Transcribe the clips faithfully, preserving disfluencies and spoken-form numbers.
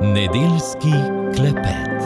Nedeljski klepet.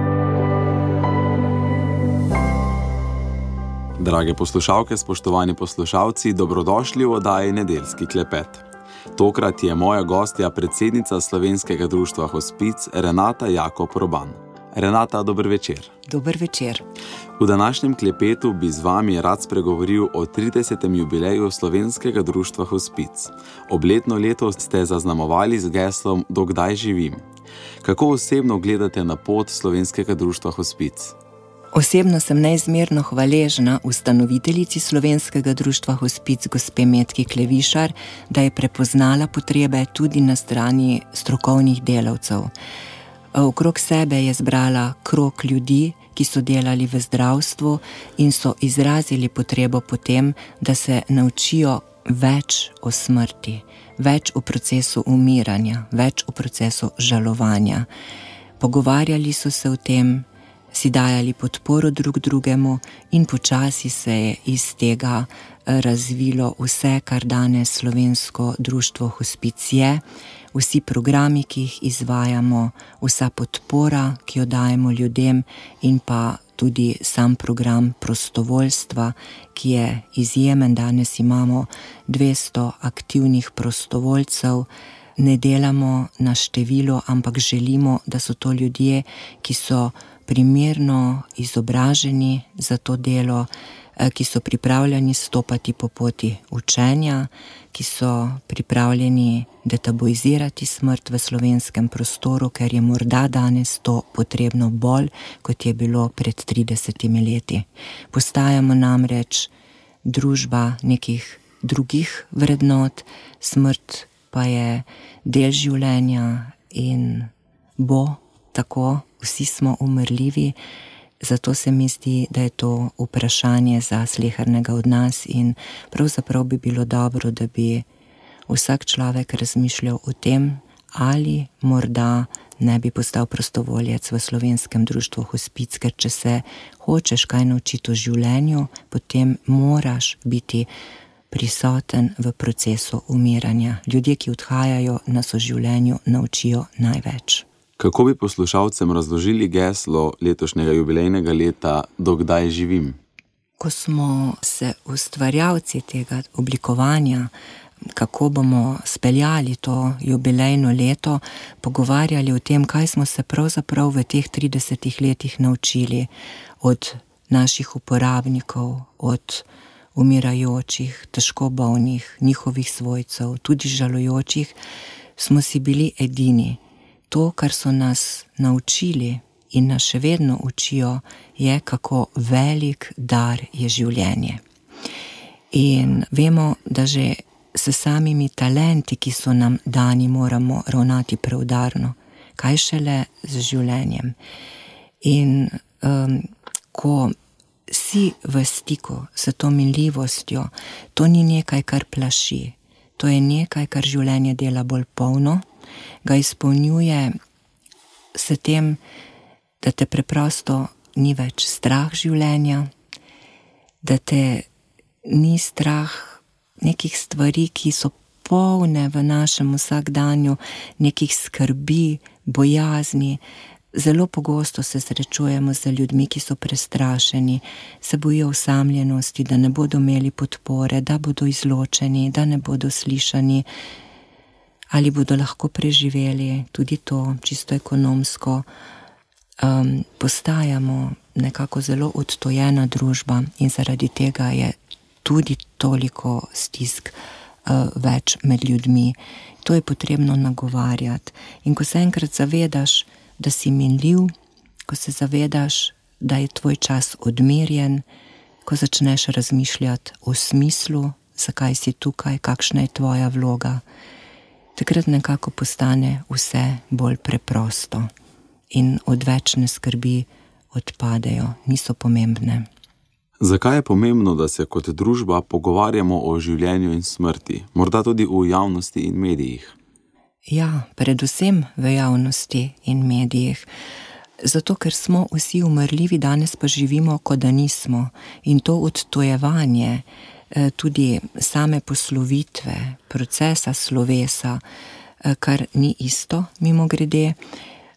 Drage poslušalke, spoštovani poslušalci, dobrodošli v oddaji Nedeljski klepet. Tokrat je moja gostja predsednica Slovenskega društva Hospic Renata Jakob Roban. Renata, dober večer. Dober večer. V današnjem klepetu bi z vami rad spregovoril o tridesetem jubileju Slovenskega društva Hospic. Obletno leto ste zaznamovali z geslom Do kdaj živim. Kako osebno gledate na pot Slovenskega društva Hospic? Osebno sem neizmerno hvaležna ustanoviteljici Slovenskega društva Hospic, gospe Metki Klevišar, da je prepoznala potrebe tudi na strani strokovnih delavcev. Okrog sebe je zbrala krog ljudi, ki so delali v zdravstvu in so izrazili potrebo po tem, da se naučijo več o smrti, več o procesu umiranja, več o procesu žalovanja. Pogovarjali so se o tem, si dajali podporo drug drugemu in počasi se je iz tega razvilo vse, kar danes Slovensko društvo Hospic je, vsi programi, ki jih izvajamo, vsa podpora, ki jo dajemo ljudem in pa tudi sam program prostovoljstva, ki je izjemen. Danes imamo dvesto aktivnih prostovoljcev. Ne delamo na število, ampak želimo, da so to ljudje, ki so primerno izobraženi za to delo, ki so pripravljeni stopati po poti učenja, ki so pripravljeni detabuizirati smrt v slovenskem prostoru, ker je morda danes to potrebno bolj, kot je bilo pred tridesetimi leti. Postajamo namreč družba nekih drugih vrednot, smrt pa je del življenja in bo tako, vsi smo umrljivi, zato se mi zdi, da je to vprašanje za slehernega od nas in pravzaprav bi bilo dobro, da bi vsak človek razmišljal o tem, ali morda ne bi postal prostovoljec v Slovenskem društvu Hospic, ker če se hočeš kaj naučiti o življenju, potem moraš biti prisoten v procesu umiranja. Ljudje, ki odhajajo, nas o življenju naučijo največ. Kako bi poslušalcem razložili geslo letošnjega jubilejnega leta Do kdaj živim? Ko smo se ustvarjalci tega oblikovanja, kako bomo speljali to jubilejno leto, pogovarjali o tem, kaj smo se pravzaprav v teh tridesetih letih naučili od naših uporabnikov, od umirajočih, težko bolnih, njihovih svojcev, tudi žalujočih, smo si bili edini. To, kar so nas naučili in nas še vedno učijo, je, kako velik dar je življenje. In vemo, da že s samimi talenti, ki so nam dani, moramo ravnati preudarno. Kaj šele z življenjem. In um, ko si v stiku s to minljivostjo, to ni nekaj, kar plaši. To je nekaj, kar življenje dela bolj polno, ga izpolnjuje s tem, da te preprosto ni več strah življenja, da te ni strah nekih stvari, ki so polne v našem vsakdanju, nekih skrbi, bojazni. Zelo pogosto se srečujemo z ljudmi, ki so prestrašeni, se bojijo osamljenosti, da ne bodo imeli podpore, da bodo izločeni, da ne bodo slišani, ali bodo lahko preživeli tudi to čisto ekonomsko. Um, postajamo nekako zelo odtojena družba in zaradi tega je tudi toliko stisk uh, več med ljudmi. To je potrebno nagovarjati. In ko se enkrat zavedaš, da si minljiv, ko se zavedaš, da je tvoj čas odmerjen, ko začneš razmišljati o smislu, zakaj si tukaj, kakšna je tvoja vloga, takrat nekako postane vse bolj preprosto in odvečne skrbi odpadejo, niso pomembne. Zakaj je pomembno, da se kot družba pogovarjamo o življenju in smrti, morda tudi v javnosti in medijih? Ja, predvsem v javnosti in medijih. Zato, ker smo vsi umrljivi, danes pa živimo, kot da nismo. In to odtojevanje, tudi same poslovitve, procesa slovesa, kar ni isto, mimogrede,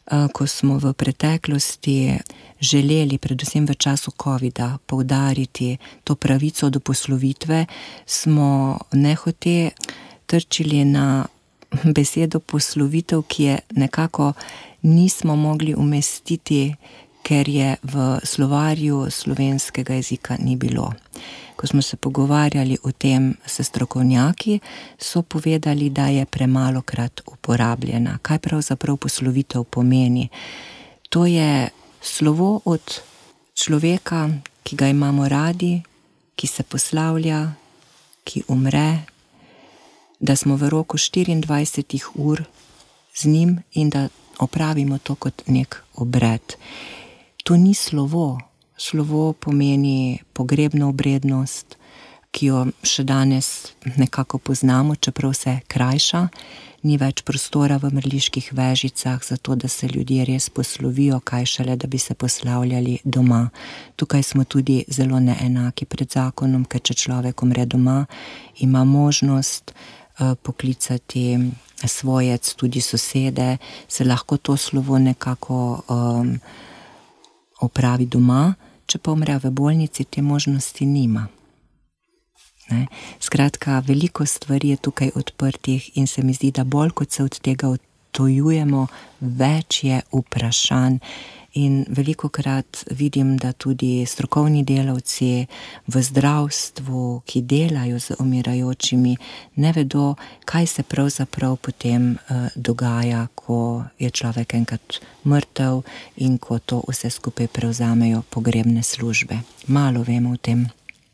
ko smo v preteklosti želeli, predvsem v času covida, poudariti to pravico do poslovitve, smo nehote trčili na besedo poslovitev, ki je nekako nismo mogli umestiti, ker je v slovarju slovenskega jezika ni bilo. Ko smo se pogovarjali o tem s strokovnjaki, so povedali, da je premalokrat uporabljena. Kaj pravzaprav poslovitev pomeni? To je slovo od človeka, ki ga imamo radi, ki se poslavlja, ki umre, da smo v roku štiriindvajsetih ur z njim in da opravimo to kot nek obred. To ni slovo. Slovo pomeni pogrebno obrednost, ki jo še danes nekako poznamo, čeprav se krajša. Ni več prostora v mrliških vežicah, zato da se ljudje res poslovijo, kaj šele, da bi se poslavljali doma. Tukaj smo tudi zelo neenaki pred zakonom, ker če človek umre doma, ima možnost uh, poklicati svojec, tudi sosede, se lahko to slovo nekako um, opravi doma, če pa umre v bolnici, te možnosti nima. Ne? Skratka, veliko stvari je tukaj odprtih in se mi zdi, da bolj kot se od tega odtojujemo, več je vprašanj. In velikokrat vidim, da tudi strokovni delavci v zdravstvu, ki delajo z umirajočimi, ne vedo, kaj se pravzaprav potem uh, dogaja, ko je človek enkrat mrtev in ko to vse skupaj prevzamejo pogrebne službe. Malo vemo o tem.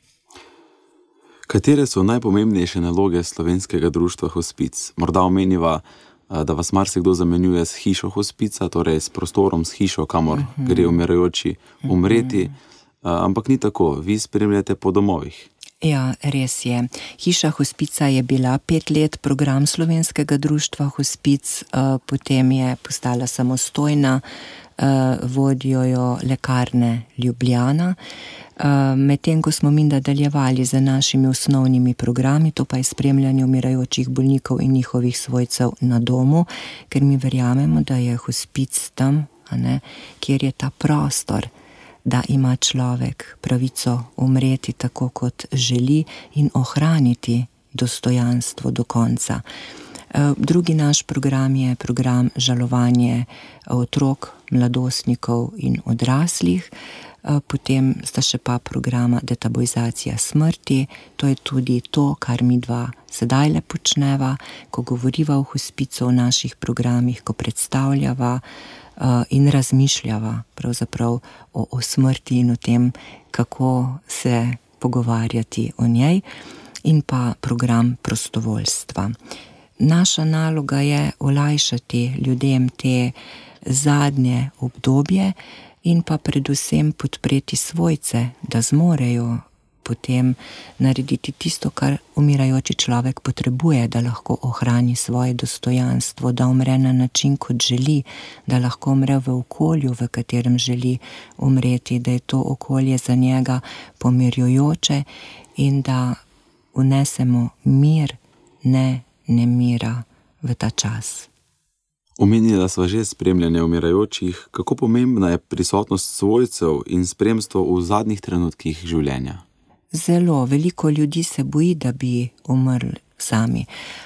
Katere so najpomembnejše naloge Slovenskega društva Hospic? Morda omeniva, da vas marsikdo zamenjuje s hišo hospica, torej s prostorom, s hišo, kamor uh-huh. gre umirajoči umreti, uh-huh. ampak ni tako, vi spremljate po domovih. Ja, res je. Hiša hospica je bila pet let program Slovenskega društva Hospic, potem je postala samostojna, vodijo jo Lekarne Ljubljana. Medtem ko smo mi nadaljevali z našimi osnovnimi programi, to pa je spremljanje umirajočih bolnikov in njihovih svojcev na domu, ker mi verjamemo, da je hospic tam, a ne, kjer je ta prostor, da ima človek pravico umreti tako, kot želi in ohraniti dostojanstvo do konca. Drugi naš program je program žalovanje otrok, mladostnikov in odraslih. Potem sta še pa programa detabuizacija smrti. To je tudi to, kar mi dva sedaj le počneva, ko govoriva o hospicu, o naših programih, ko predstavljava in razmišljava pravzaprav o, o smrti in o tem, kako se pogovarjati o njej, in pa program prostovoljstva. Naša naloga je olajšati ljudem te zadnje obdobje in pa predvsem podpreti svojce, da zmorejo potem narediti tisto, kar umirajoči človek potrebuje, da lahko ohrani svoje dostojanstvo, da umre na način, kot želi, da lahko umre v okolju, v katerem želi umreti, da je to okolje za njega pomirjujoče in da vnesemo mir, ne nemira v ta čas. Omenila sva že spremljanje umirajočih, kako pomembna je prisotnost svojcev in spremstvo v zadnjih trenutkih življenja? Zelo, veliko ljudi se boji, da bi umrli sami,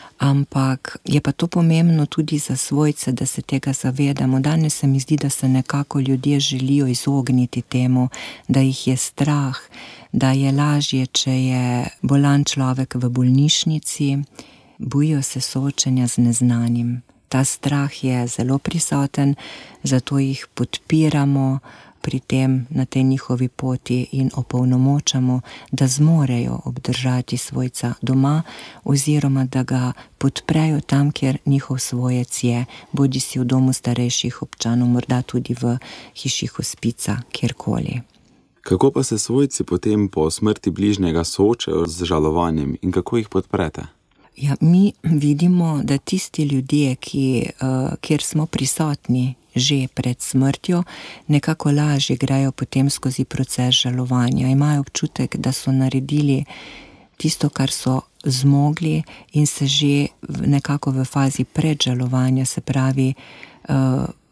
ampak je pa to pomembno tudi za svojce, da se tega zavedamo. Danes se mi zdi, da se nekako ljudje želijo izogniti temu, da jih je strah, da je lažje, če je bolan človek v bolnišnici, bojijo se soočenja z neznanim. Ta strah je zelo prisoten, zato jih podpiramo pri tem na tej njihovi poti in opolnomočamo, da zmorejo obdržati svojca doma oziroma da ga podprejo tam, kjer njihov svojec je, bodi si v domu starejših občanov, morda tudi v hiši hospica, kjerkoli. Kako pa se svojci potem po smrti bližnjega soočajo z žalovanjem in kako jih podprete? Ja, mi vidimo, da tisti ljudje, ki, uh, kjer smo prisotni že pred smrtjo, nekako lažje grejo potem skozi proces žalovanja. Imajo občutek, da so naredili tisto, kar so zmogli in se že nekako v fazi predžalovanja, se pravi, uh,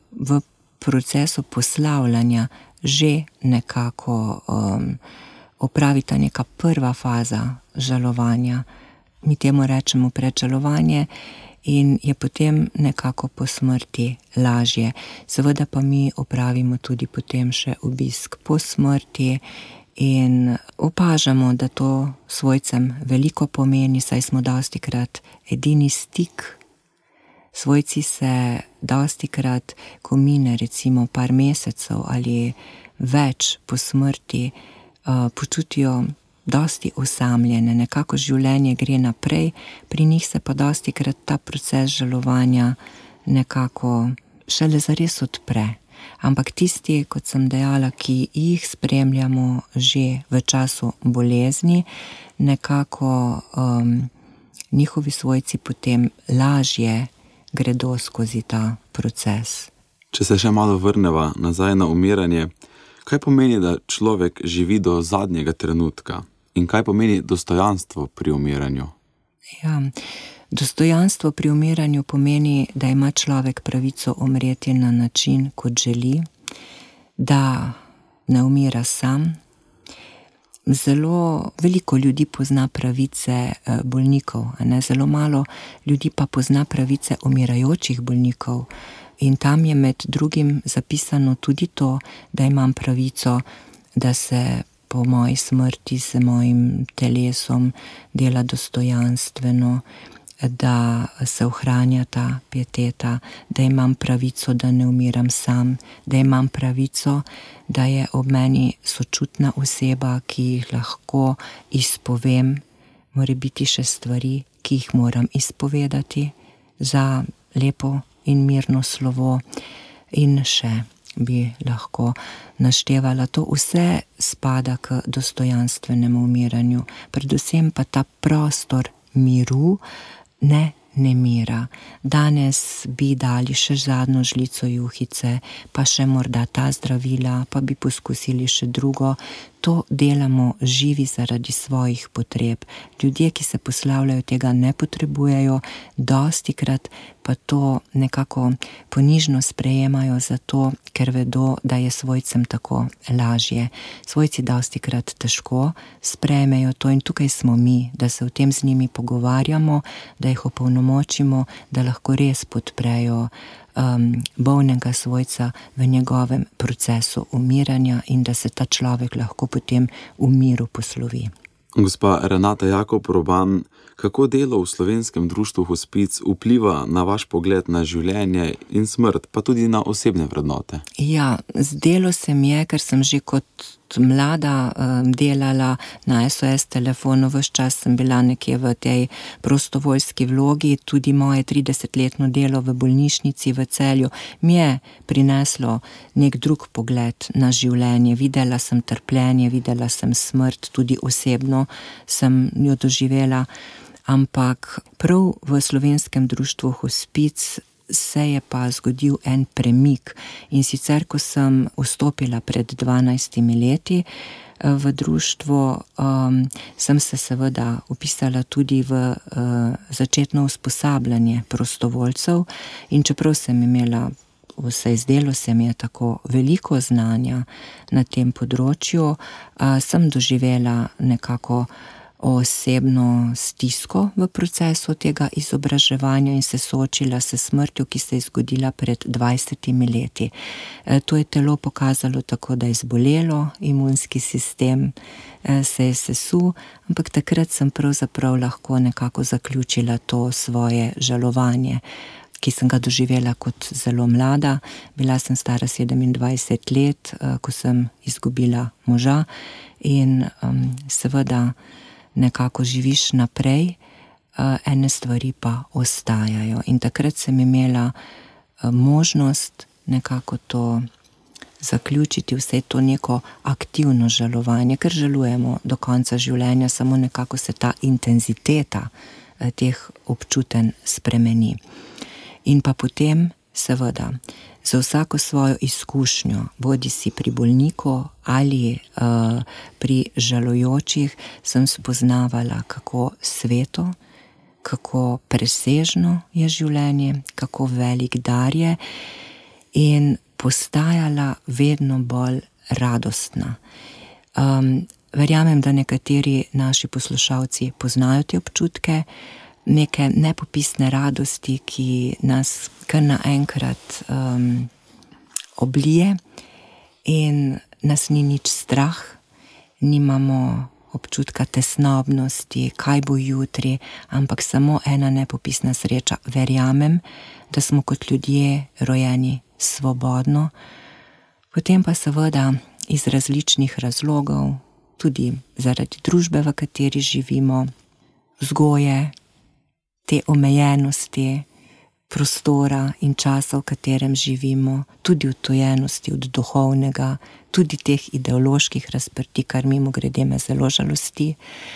v procesu poslavljanja že nekako um, opravita neka prva faza žalovanja. Mi temu rečemo predžalovanje in je potem nekako po smrti lažje. Seveda pa mi opravimo tudi potem še obisk po smrti in opažamo, da to svojcem veliko pomeni, saj smo dostikrat edini stik. Svojci se dostikrat, ko mine recimo par mesecev ali več po smrti, počutijo dosti osamljene, nekako življenje gre naprej, pri njih se pa dostikrat ta proces žalovanja nekako šele zares odpre. Ampak tisti, kot sem dejala, ki jih spremljamo že v času bolezni, nekako um, njihovi svojci potem lažje gredo skozi ta proces. Če se še malo vrneva nazaj na umiranje, kaj pomeni, da človek živi do zadnjega trenutka in kaj pomeni dostojanstvo pri umiranju? Ja, dostojanstvo pri umiranju pomeni, da ima človek pravico umreti na način, kot želi, da ne umira sam. Zelo veliko ljudi pozna pravice bolnikov, ne? Zelo malo ljudi pa pozna pravice umirajočih bolnikov. In tam je med drugim zapisano tudi to, da imam pravico, da se po moji smrti z mojim telesom dela dostojanstveno, da se ohranja ta pieteta, da imam pravico, da ne umiram sam, da imam pravico, da je ob meni sočutna oseba, ki jih lahko izpovem, mora biti še stvari, ki jih moram izpovedati za lepo in mirno slovo in še bi lahko naštevala. To vse spada k dostojanstvenemu umiranju, predvsem pa ta prostor miru, ne nemira. Danes bi dali še zadnjo žlico juhice, pa še morda ta zdravila, pa bi poskusili še drugo. To delamo živi zaradi svojih potreb. Ljudje, ki se poslavljajo, tega ne potrebujejo, dostikrat pa to nekako ponižno sprejemajo zato, ker vedo, da je svojcem tako lažje. Svojci dostikrat težko sprejmejo to in tukaj smo mi, da se o tem z njimi pogovarjamo, da jih opolnomočimo, da lahko res podprejo Um, bolnega svojca v njegovem procesu umiranja in da se ta človek lahko potem v miru poslovi. Gospa Renata Jakob Roban, kako delo v Slovenskem društvu Hospic vpliva na vaš pogled na življenje in smrt, pa tudi na osebne vrednote? Ja, zdelo se mi je, ker sem že kot mlada um, delala na S O S telefonu, ves čas sem bila nekje v tej prostovoljski vlogi, tudi moje tridesetletno delo v bolnišnici v Celju mi je prineslo nek drug pogled na življenje. Videla sem trpljenje, videla sem smrt, tudi osebno sem jo doživela, ampak prav v Slovenskem društvu Hospic se je pa zgodil en premik in sicer, ko sem vstopila pred dvanajstimi leti v društvo, um, sem se seveda upisala tudi v uh, začetno usposabljanje prostovoljcev in čeprav sem imela, vse zdelo se mi je tako veliko znanja na tem področju, uh, sem doživela nekako osebno stisko v procesu tega izobraževanja in se soočila s smrtjo, ki se je zgodila pred dvajsetimi leti. E, to je telo pokazalo tako, da je zbolelo, imunski sistem e, se je sesul, ampak takrat sem pravzaprav lahko nekako zaključila to svoje žalovanje, ki sem ga doživela kot zelo mlada. Bila sem stara sedemindvajset let, e, ko sem izgubila moža in um, seveda nekako živiš naprej, ene stvari pa ostajajo. In takrat sem imela možnost nekako to zaključiti, vse to neko aktivno žalovanje, ker žalujemo do konca življenja, samo nekako se ta intenziteta teh občutenj spremeni. In pa potem, seveda, za vsako svojo izkušnjo, bodi si pri bolniku ali uh, pri žalujočih, sem spoznavala, kako sveto, kako presežno je življenje, kako velik dar je in postajala vedno bolj radostna. Um, verjamem, da nekateri naši poslušalci poznajo te občutke, neke nepopisne radosti, ki nas kar naenkrat um, oblije in nas ni nič strah, nimamo občutka tesnobnosti, kaj bo jutri, ampak samo ena nepopisna sreča. Verjamem, da smo kot ljudje rojeni svobodno, potem pa seveda iz različnih razlogov, tudi zaradi družbe, v kateri živimo, vzgoje, te omejenosti, prostora in časa, v katerem živimo, tudi odtujenosti od duhovnega, tudi teh ideoloških razprtij, kar mimogrede me zelo žalosti,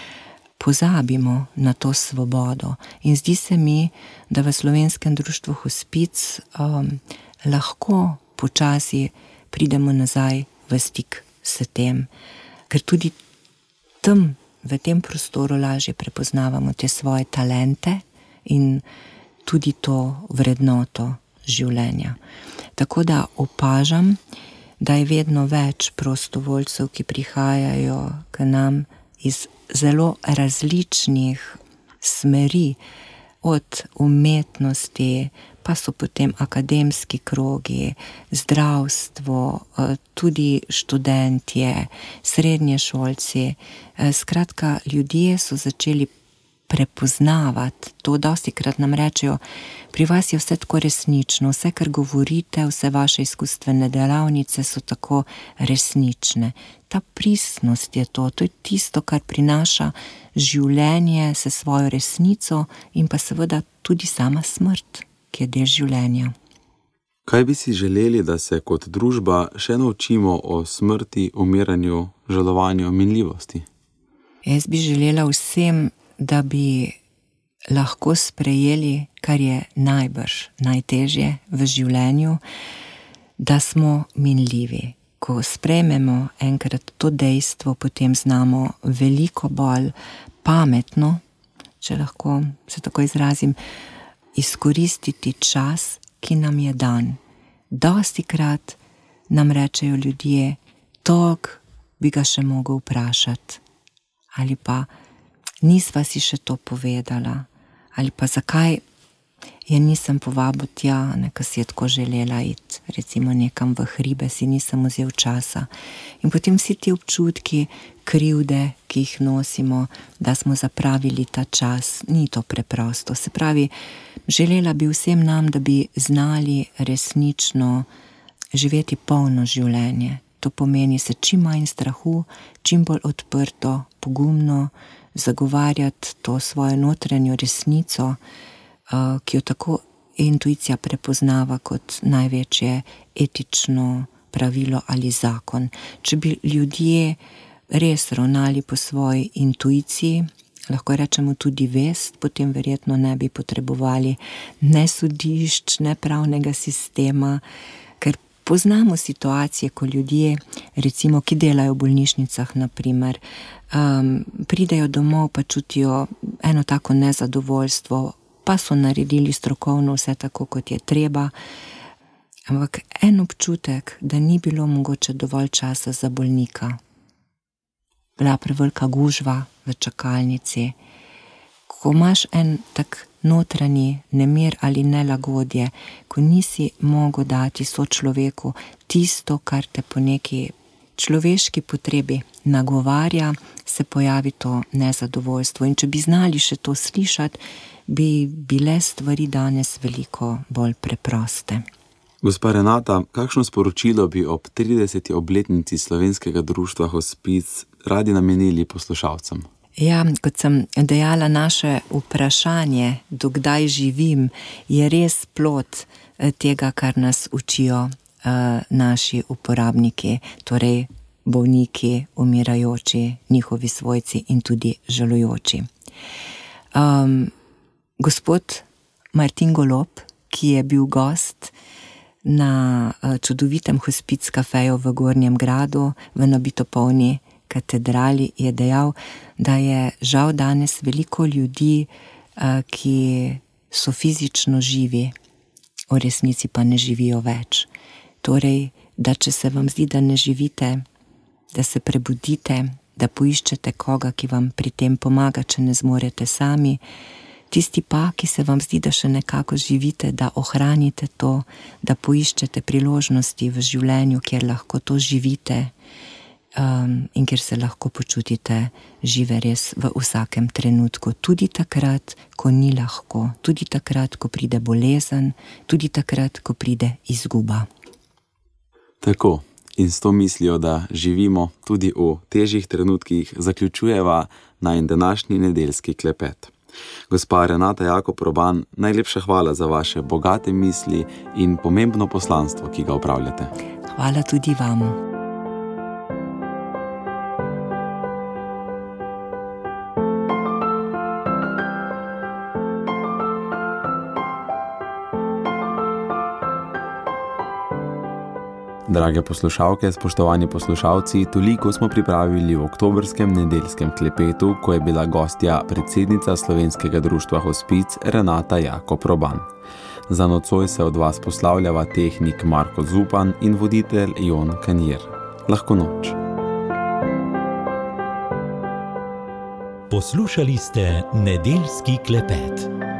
pozabimo na to svobodo. In zdi se mi, da v Slovenskem društvu Hospic um, lahko počasi pridemo nazaj v stik s tem, ker tudi tam, v tem prostoru lažje prepoznavamo te svoje talente in tudi to vrednoto življenja. Tako da opažam, da je vedno več prostovoljcev, ki prihajajo k nam iz zelo različnih smeri, od umetnosti, pa so potem akademski krogi, zdravstvo, tudi študentje, srednješolci. Skratka, ljudje so začeli prepoznavati to, dostikrat nam rečejo, pri vas je vse tako resnično, vse, kar govorite, vse vaše izkustvene delavnice so tako resnične. Ta pristnost je to, to je tisto, kar prinaša življenje se svojo resnico in pa seveda tudi sama smrt, ki je del življenja. Kaj bi si želeli, da se kot družba še naučimo o smrti, umiranju, žalovanju, minljivosti? Jaz bi želela vsem, da bi lahko sprejeli, kar je najbrž najtežje v življenju, da smo minljivi. Ko sprejmemo enkrat to dejstvo, potem znamo veliko bolj pametno, če lahko se tako izrazim, izkoristiti čas, ki nam je dan. Dostikrat nam rečejo ljudje, toliko bi ga še mogel vprašati, ali pa nisva si še to povedala, ali pa zakaj je nisem povabil tja, neka si je tako želela iti, recimo nekam v hribe, si nisem vzel časa. In potem vsi ti občutki krivde, ki jih nosimo, da smo zapravili ta čas, ni to preprosto. Se pravi, želela bi vsem nam, da bi znali resnično živeti polno življenje. To pomeni se čim manj strahu, čim bolj odprto, pogumno, zagovarjati to svojo notranjo resnico, ki jo tako intuicija prepoznava kot največje etično pravilo ali zakon. Če bi ljudje res ravnali po svoji intuiciji, lahko rečemo tudi vest, potem verjetno ne bi potrebovali ne sodišč, ne pravnega sistema, ker poznamo situacije, ko ljudje, recimo, ki delajo v bolnišnicah, naprimer, um, pridejo domov, pa čutijo eno tako nezadovoljstvo, pa so naredili strokovno vse tako, kot je treba, ampak en občutek, da ni bilo mogoče dovolj časa za bolnika. Bila prevelika gužva v čakalnici. Ko imaš en tak notranji nemir ali nelagodje, ko nisi mogel dati sočloveku tisto, kar te po neki človeški potrebi nagovarja, se pojavi to nezadovoljstvo. In če bi znali še to slišati, bi bile stvari danes veliko bolj preproste. Gospa Renata, kakšno sporočilo bi ob trideseti obletnici Slovenskega društva Hospic radi namenili poslušalcem? Ja, kot sem dejala, naše vprašanje, do kdaj živim, je res plod tega, kar nas učijo uh, naši uporabniki, torej bolniki, umirajoči, njihovi svojci in tudi žalujoči. Um, gospod Martin Golob, ki je bil gost na uh, čudovitem Hospic kafeju v Gornjem Gradu, v nabito polni katedrali, je dejal, da je žal danes veliko ljudi, ki so fizično živi, v resnici pa ne živijo več. Torej, da če se vam zdi, da ne živite, da se prebudite, da poiščete koga, ki vam pri tem pomaga, če ne zmorete sami. Tisti pa, ki se vam zdi, da še nekako živite, da ohranite to, da poiščete priložnosti v življenju, kjer lahko to živite um, in kjer se lahko počutite žive res v vsakem trenutku. Tudi takrat, ko ni lahko, tudi takrat, ko pride bolezen, tudi takrat, ko pride izguba. Tako. In s to mislijo, da živimo tudi v težjih trenutkih, zaključujeva najin današnji nedeljski klepet. Gospa Renata Jakob Proban, najlepša hvala za vaše bogate misli in pomembno poslanstvo, ki ga opravljate. Hvala tudi vam. Drage poslušalke, spoštovani poslušalci, toliko smo pripravili v oktobrskem nedeljskem klepetu, ko je bila gostja predsednica Slovenskega društva Hospic Renata Jakob Proban. Za nocoj se od vas poslavljava tehnik Marko Zupan in voditelj Jon Kanjer. Lahko noč. Poslušali ste nedeljski klepet.